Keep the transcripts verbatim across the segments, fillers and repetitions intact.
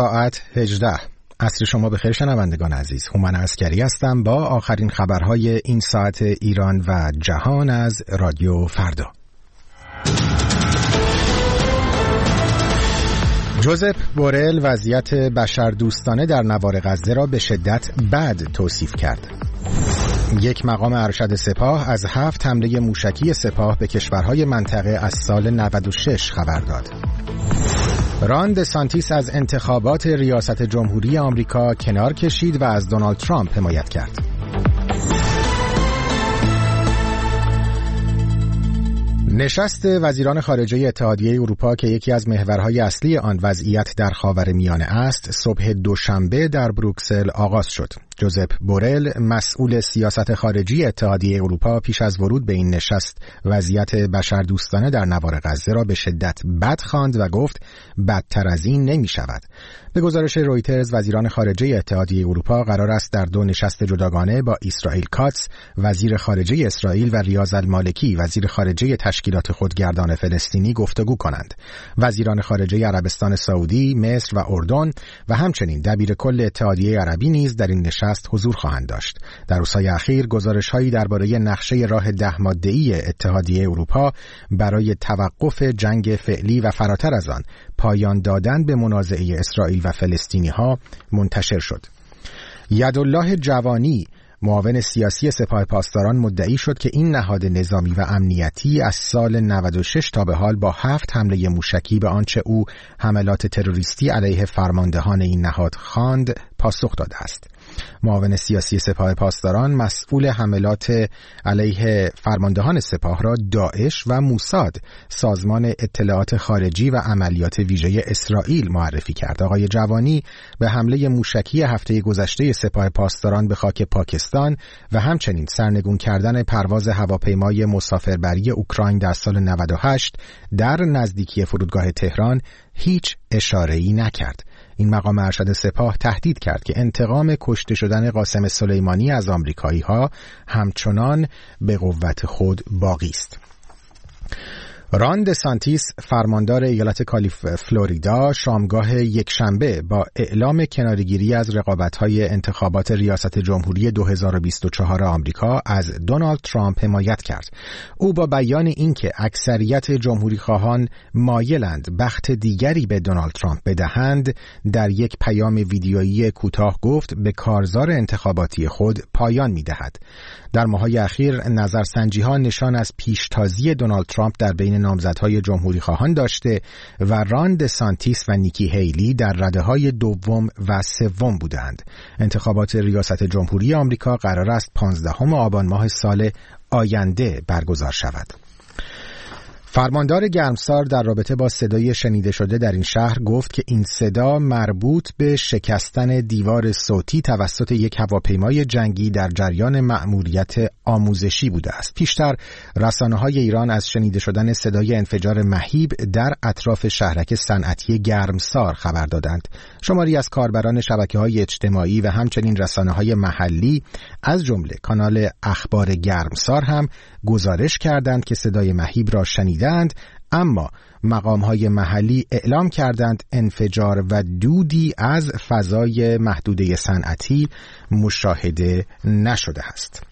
ساعت هجده. عصر شما بخیر شنوندگان عزیز. هومن عسکری هستم با آخرین خبرهای این ساعت ایران و جهان از رادیو فردا. جوزپ بورل وضعیت بشردوستانه در نوار غزه را به شدت بد توصیف کرد. یک مقام ارشد سپاه از هفت حمله موشکی سپاه به کشورهای منطقه از سال نود و شش خبر داد. ران دسانتیس از انتخابات ریاست جمهوری آمریکا کنار کشید و از دونالد ترامپ حمایت کرد. نشست وزیران خارجه اتحادیه اروپا که یکی از محورهای اصلی آن وضعیت در خاورمیانه است، صبح دوشنبه در بروکسل آغاز شد. جوزپ بورل مسئول سیاست خارجی اتحادیه اروپا پیش از ورود به این نشست وضعیت بشردوستانه در نوار غزه را به شدت بد خواند و گفت بدتر از این نمی شود. به گزارش رویترز، وزیران خارجه اتحادیه اروپا قرار است در دو نشست جداگانه با اسرائیل کاتس وزیر خارجه اسرائیل و ریاض المالکی وزیر خارجه تشکیلات خودگردان فلسطینی گفتگو کنند. وزیران خارجه عربستان سعودی، مصر و اردن و همچنین دبیر کل اتحادیه عربی نیز در این نشست حضور خواهند داشت. در روزهای اخیر گزارش‌هایی درباره نقشه راه ده ماده‌ای اتحادیه اروپا برای توقف جنگ فعلی و فراتر از آن پایان دادن به منازعه اسرائیل و فلسطینی‌ها منتشر شد. یدالله جوانی، معاون سیاسی سپاه پاسداران، مدعی شد که این نهاد نظامی و امنیتی از سال نود و شش تا به حال با هفت حمله موشکی به آنچه او حملات تروریستی علیه فرماندهان این نهاد خواند پاسخ داده است. معاون سیاسی سپاه پاسداران مسئول حملات علیه فرماندهان سپاه را داعش و موساد، سازمان اطلاعات خارجی و عملیات ویژه اسرائیل، معرفی کرد. آقای جوانی به حمله موشکی هفته گذشته سپاه پاسداران به خاک پاکستان و همچنین سرنگون کردن پرواز هواپیمای مسافربری اوکراین در سال نود و هشت در نزدیکی فرودگاه تهران هیچ اشاره‌ای نکرد. این مقام ارشد سپاه تهدید کرد که انتقام کشته شدن قاسم سلیمانی از آمریکایی‌ها همچنان به قوت خود باقی است. ران دسانتیس، فرماندار ایالت کالیف فلوریدا، شامگاه یکشنبه با اعلام کناره‌گیری از رقابت‌های انتخابات ریاست جمهوری دو هزار و بیست و چهار آمریکا از دونالد ترامپ حمایت کرد. او با بیان اینکه اکثریت جمهوری‌خواهان مایلند بخت دیگری به دونالد ترامپ بدهند، در یک پیام ویدیویی کوتاه گفت به کارزار انتخاباتی خود پایان می‌دهد. در ماه‌های اخیر نظرسنجی‌ها نشان از پیشتازی دونالد ترامپ در بین نامزدهای جمهوری خواهان داشته و ران دسانتیس و نیکی هیلی در رده‌های دوم و سوم بودند. انتخابات ریاست جمهوری آمریکا قرار است پانزدهم آبان ماه سال آینده برگزار شود. فرماندار گرمسار در رابطه با صدای شنیده شده در این شهر گفت که این صدا مربوط به شکستن دیوار صوتی توسط یک هواپیمای جنگی در جریان مأموریت آموزشی بوده است. پیشتر رسانه‌های ایران از شنیده شدن صدای انفجار مهیب در اطراف شهرک صنعتی گرمسار خبر دادند. شماری از کاربران شبکه‌های اجتماعی و همچنین رسانه‌های محلی از جمله کانال اخبار گرمسار هم گزارش کردند که صدای مهیب را شنیدند، اما مقام‌های محلی اعلام کردند انفجار و دودی از فضای محدوده صنعتی مشاهده نشده است.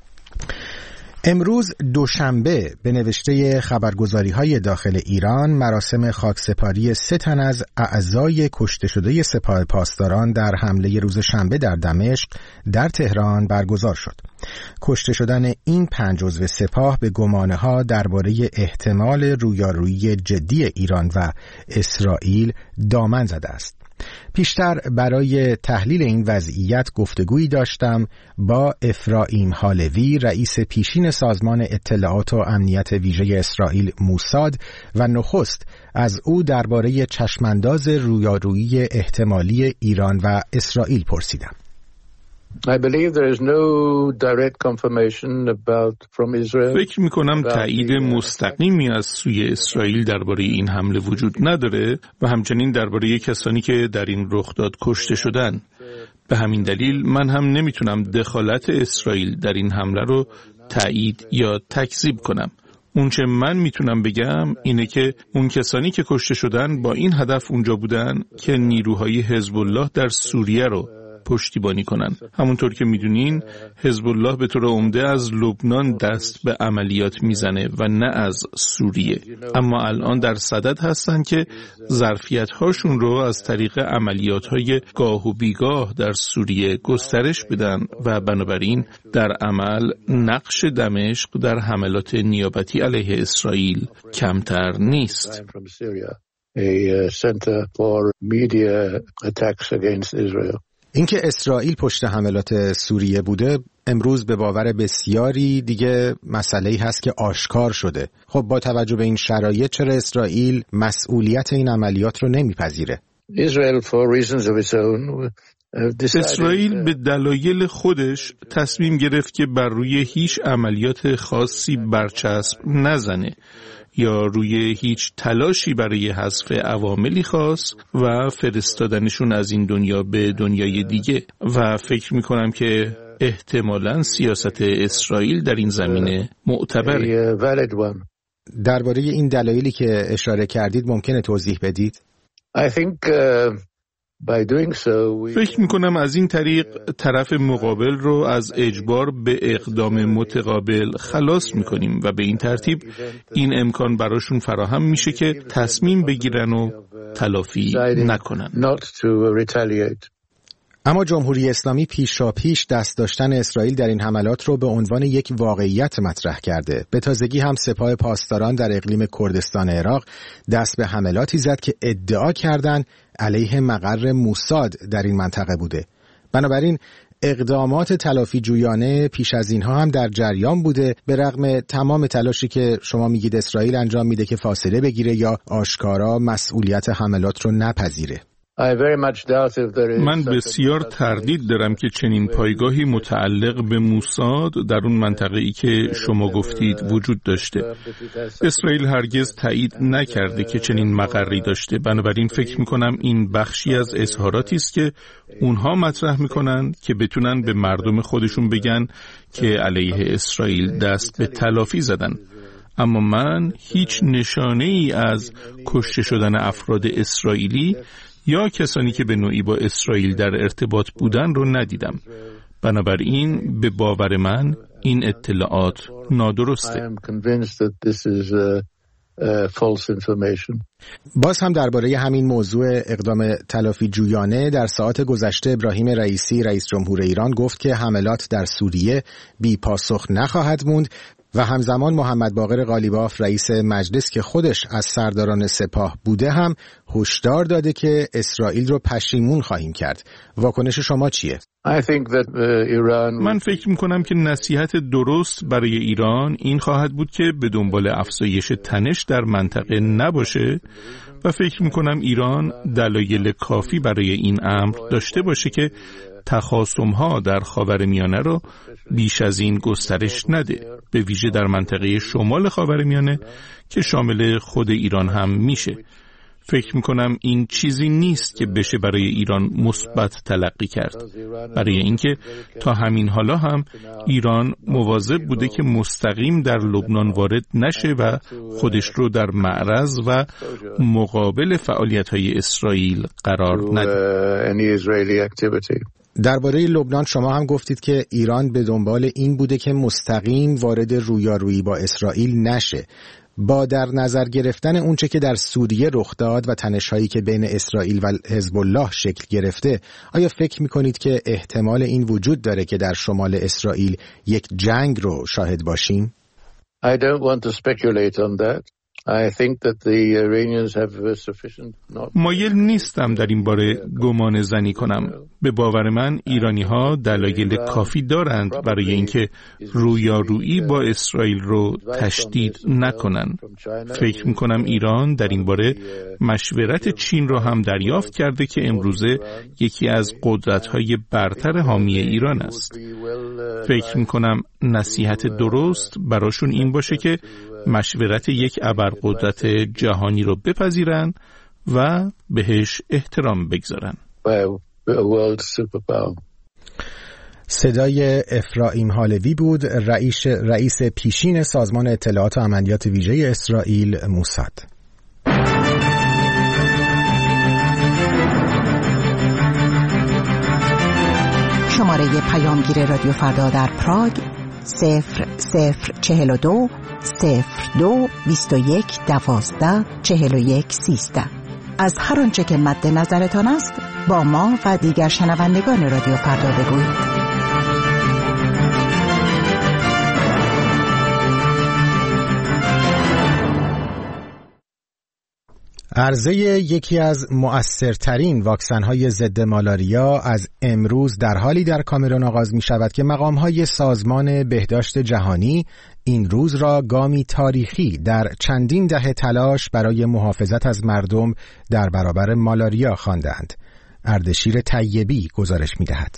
امروز دوشنبه به نوشته خبرگزاری‌های داخل ایران مراسم خاکسپاری سه تن از اعضای کشته شده سپاه پاسداران در حمله روز شنبه در دمشق در تهران برگزار شد. کشته شدن این پنج عضو سپاه به گمانه‌ها درباره احتمال رویارویی جدی ایران و اسرائیل دامن زده است. پیشتر برای تحلیل این وضعیت گفتگویی داشتم با افرایم حالوی، رئیس پیشین سازمان اطلاعات و امنیت ویژه اسرائیل موساد، و نخست از او درباره چشمانداز رویارویی احتمالی ایران و اسرائیل پرسیدم. I believe there is no direct confirmation about from Israel. فکر می‌کنم تایید مستقیمی از سوی اسرائیل درباره این حمله وجود نداره و همچنین درباره کسانی که در این رخداد کشته شدن. به همین دلیل من هم نمیتونم دخالت اسرائیل در این حمله رو تایید یا تکذیب کنم. اون چه من میتونم بگم اینه که اون کسانی که کشته شدن با این هدف اونجا بودن که نیروهای حزب الله در سوریه رو پشتیبانی کنن. همونطور که میدونین حزب الله به طور عمده از لبنان دست به عملیات میزنه و نه از سوریه، اما الان در صدد هستن که ظرفیت هاشون رو از طریق عملیات های گاه و بیگاه در سوریه گسترش بدن و بنابراین در عمل نقش دمشق در حملات نیابتی علیه اسرائیل کمتر نیست. اینکه اسرائیل پشت حملات سوریه بوده امروز به باور بسیاری دیگه مسئله‌ای هست که آشکار شده. خب با توجه به این شرایط چرا اسرائیل مسئولیت این عملیات رو نمیپذیره؟ اسرائیل به دلایل خودش تصمیم گرفت که بر روی هیچ عملیات خاصی برچسب نزنه یا روی هیچ تلاشی برای حذف عواملی خاص و فرستادنشون از این دنیا به دنیای دیگه و فکر میکنم که احتمالاً سیاست اسرائیل در این زمینه معتبره. درباره این دلایلی که اشاره کردید ممکنه توضیح بدید؟ I think, uh... فکر میکنم از این طریق طرف مقابل رو از اجبار به اقدام متقابل خلاص میکنیم و به این ترتیب این امکان براشون فراهم میشه که تصمیم بگیرن و تلافی نکنن. اما جمهوری اسلامی پیشاپیش دست داشتن اسرائیل در این حملات رو به عنوان یک واقعیت مطرح کرده. به تازگی هم سپاه پاسداران در اقلیم کردستان عراق دست به حملاتی زد که ادعا کردند علیه مقر موساد در این منطقه بوده. بنابراین اقدامات تلافی جویانه پیش از اینها هم در جریان بوده، به رغم تمام تلاشی که شما میگید اسرائیل انجام میده که فاصله بگیره یا آشکارا مسئولیت حملات رو نپذیره. من بسیار تردید دارم که چنین پایگاهی متعلق به موساد در اون منطقه‌ای که شما گفتید وجود داشته. اسرائیل هرگز تایید نکرده که چنین مقری داشته، بنابراین فکر میکنم این بخشی از اظهاراتی است که اونها مطرح میکنن که بتونن به مردم خودشون بگن که علیه اسرائیل دست به تلافی زدن. اما من هیچ نشانه ای از کشته شدن افراد اسرائیلی یا کسانی که به نوعی با اسرائیل در ارتباط بودن رو ندیدم. بنابراین به باور من این اطلاعات نادرسته. باز هم درباره همین موضوع اقدام تلافی جویانه در ساعات گذشته ابراهیم رئیسی رئیس جمهور ایران گفت که حملات در سوریه بی پاسخ نخواهد موند و همزمان محمد باقر قالیباف رئیس مجلس که خودش از سرداران سپاه بوده هم هشدار داده که اسرائیل رو پشیمون خواهیم کرد. واکنش شما چیه؟ من فکر میکنم که نصیحت درست برای ایران این خواهد بود که به دنبال افزایش تنش در منطقه نباشه و فکر میکنم ایران دلایل کافی برای این امر داشته باشه که تخاصم‌ها در خاورمیانه رو بیش از این گسترش نده، به ویژه در منطقه شمال خاورمیانه که شامل خود ایران هم میشه. فکر میکنم این چیزی نیست که بشه برای ایران مثبت تلقی کرد، برای اینکه تا همین حالا هم ایران مواظب بوده که مستقیم در لبنان وارد نشه و خودش رو در معرض و مقابل فعالیت‌های اسرائیل قرار نده. درباره لبنان شما هم گفتید که ایران به دنبال این بوده که مستقیم وارد رویارویی با اسرائیل نشه. با در نظر گرفتن اونچه که در سوریه رخ داد و تنش‌هایی که بین اسرائیل و حزب الله شکل گرفته، آیا فکر می‌کنید که احتمال این وجود داره که در شمال اسرائیل یک جنگ رو شاهد باشیم؟ I don't want to speculate on that. I think that the Iranians have sufficient not... مایل نیستم در این باره گمان زنی کنم. به باور من ایرانی ها دلایل کافی دارند برای اینکه رویارویی با اسرائیل رو تشدید نکنن. فکر میکنم ایران در این باره مشورت چین رو هم دریافت کرده که امروزه یکی از قدرت‌های برتر حامی ایران است. فکر میکنم نصیحت درست براشون این باشه که مشورت یک ابرقدرت جهانی رو بپذیرن و بهش احترام بگذارن. صدای افرایم هالوی بود، رئیس رئیس پیشین سازمان اطلاعات و عملیات ویژه اسرائیل موساد. شماره پیامگیر رادیو فردا در پراگ صفر صفر چهل و دو صفر دو بیست و یک دوازده چهل و یک سیزده. از هر آنچه که مد نظرتان است با ما و دیگر شنوندگان رادیو فردا بگویید. عرضه یکی از مؤثرترین واکسن‌های ضد مالاریا از امروز در حالی در کامرون آغاز می‌شود که مقام‌های سازمان بهداشت جهانی این روز را گامی تاریخی در چندین دهه تلاش برای محافظت از مردم در برابر مالاریا خواندند. اردشیر طیبی گزارش می‌دهد.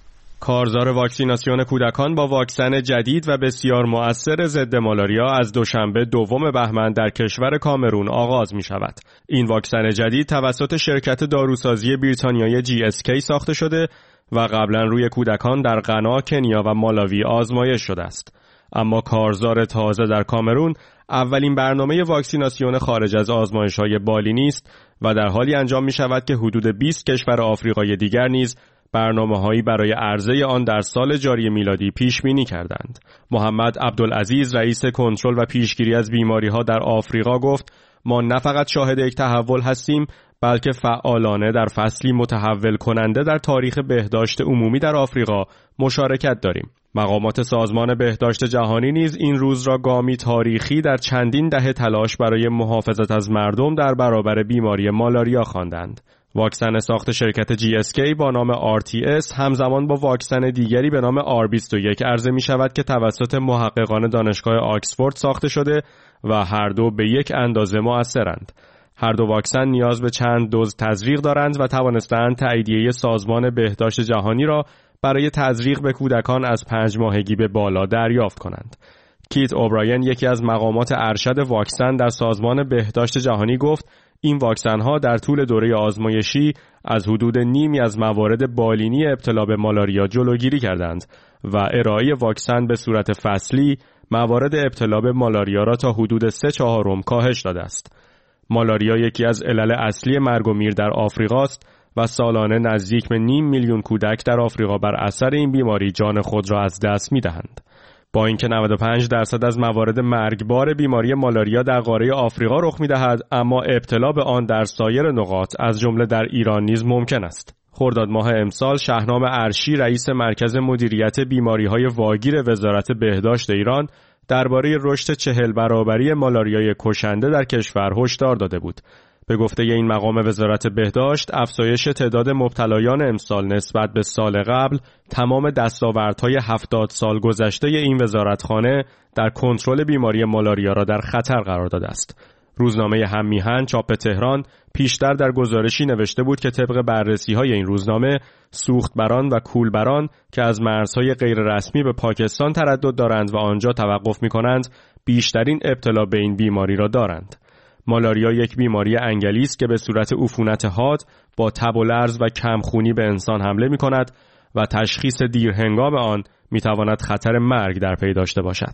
کارزار واکسیناسیون کودکان با واکسن جدید و بسیار مؤثر ضد مالاریا از دوشنبه دوم بهمن در کشور کامرون آغاز می شود. این واکسن جدید توسط شرکت داروسازی بریتانیایی جی اس کی ساخته شده و قبلا روی کودکان در غنا، کنیا و مالاوی آزمایش شده است. اما کارزار تازه در کامرون اولین برنامه واکسیناسیون خارج از آزمایش‌های بالینی است و در حالی انجام می شود که حدود بیست کشور آفریقایی دیگر نیز برنامه‌هایی برای عرضه آن در سال جاری میلادی پیش بینی کردند. محمد عبدالعزیز رئیس کنترل و پیشگیری از بیماری‌ها در آفریقا گفت: ما نه فقط شاهد یک تحول هستیم بلکه فعالانه در فصلی متحول کننده در تاریخ بهداشت عمومی در آفریقا مشارکت داریم. مقامات سازمان بهداشت جهانی نیز این روز را گامی تاریخی در چندین دهه تلاش برای محافظت از مردم در برابر بیماری مالاریا خواندند. واکسن ساخت شرکت جی اس کی با نام آر تی اس همزمان با واکسن دیگری به نام آر بیست و یک عرضه می شود که توسط محققان دانشگاه آکسفورد ساخته شده و هر دو به یک اندازه مؤثرند. هر دو واکسن نیاز به چند دوز تزریق دارند و توانستند تاییدیه سازمان بهداشت جهانی را برای تزریق به کودکان از پنج ماهگی به بالا دریافت کنند. کیت اوبراین یکی از مقامات ارشد واکسن در سازمان بهداشت جهانی گفت: این واکسن‌ها در طول دوره آزمایشی از حدود نیمی از موارد بالینی ابتلا به مالاریا جلوگیری کردند و ارائه واکسن به صورت فصلی موارد ابتلا به مالاریا را تا حدود سه چهارم کاهش داده است. مالاریا یکی از علل اصلی مرگ و میر در آفریقا است و سالانه نزدیک به نیم میلیون کودک در آفریقا بر اثر این بیماری جان خود را از دست می‌دهند. با اینکه نود و پنج درصد از موارد مرگبار بیماری مالاریا در قاره آفریقا رخ می‌دهد، اما ابتلا به آن در سایر نقاط از جمله در ایران نیز ممکن است. خرداد ماه امسال شهنام ارشی رئیس مرکز مدیریت بیماری‌های واگیر وزارت بهداشت ایران درباره رشد چهل برابری مالاریای کشنده در کشور هشدار داده بود. به گفته این مقام وزارت بهداشت، افزایش تعداد مبتلایان امسال نسبت به سال قبل تمام دستاوردهای هفتاد سال گذشته این وزارتخانه در کنترل بیماری مالاریا را در خطر قرار داده است. روزنامه هممیهن چاپ تهران پیشتر در گزارشی نوشته بود که طبق بررسی‌های این روزنامه، سوختبران و کولبران که از مرزهای غیررسمی به پاکستان تردد دارند و آنجا توقف می‌کنند، بیشترین ابتلا به این بیماری را دارند. مالاریا یک بیماری انگلی است که به صورت عفونت حاد با تب و لرز و کمخونی به انسان حمله می کند و تشخیص دیر هنگام آن می تواند خطر مرگ در پی داشته باشد.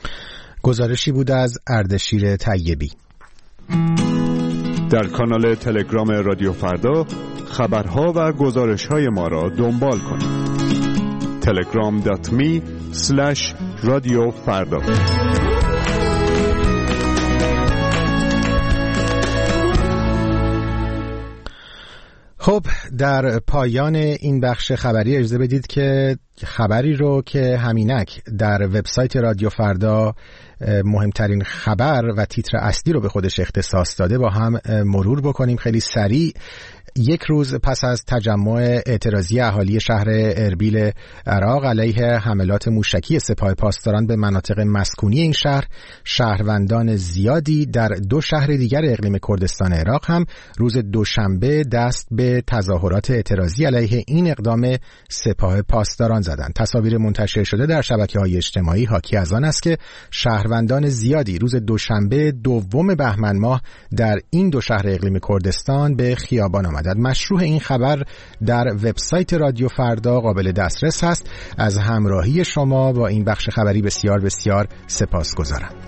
گزارشی بود از اردشیر طیبی. در کانال تلگرام رادیو فردا خبرها و گزارش‌های ما را دنبال کنید. تلگرام دات می اسلش رادیو فردا. خب، در پایان این بخش خبری اجازه بدید که خبری رو که همینک در وبسایت رادیو فردا مهمترین خبر و تیتر اصلی رو به خودش اختصاص داده با هم مرور بکنیم خیلی سریع. یک روز پس از تجمع اعتراضی اهالی شهر اربیل عراق علیه حملات موشکی سپاه پاسداران به مناطق مسکونی این شهر، شهروندان زیادی در دو شهر دیگر اقلیم کردستان عراق هم روز دوشنبه دست به تظاهرات اعتراضی علیه این اقدام سپاه پاسداران زدند. تصاویر منتشر شده در شبکه‌های اجتماعی حاکی از آن است که شهروندان زیادی روز دوشنبه دوم بهمن ماه در این دو شهر اقلیم کردستان به خیابان آمدند. عدد مشروع این خبر در وبسایت رادیو فردا قابل دسترس هست. از همراهی شما با این بخش خبری بسیار بسیار سپاسگزارم.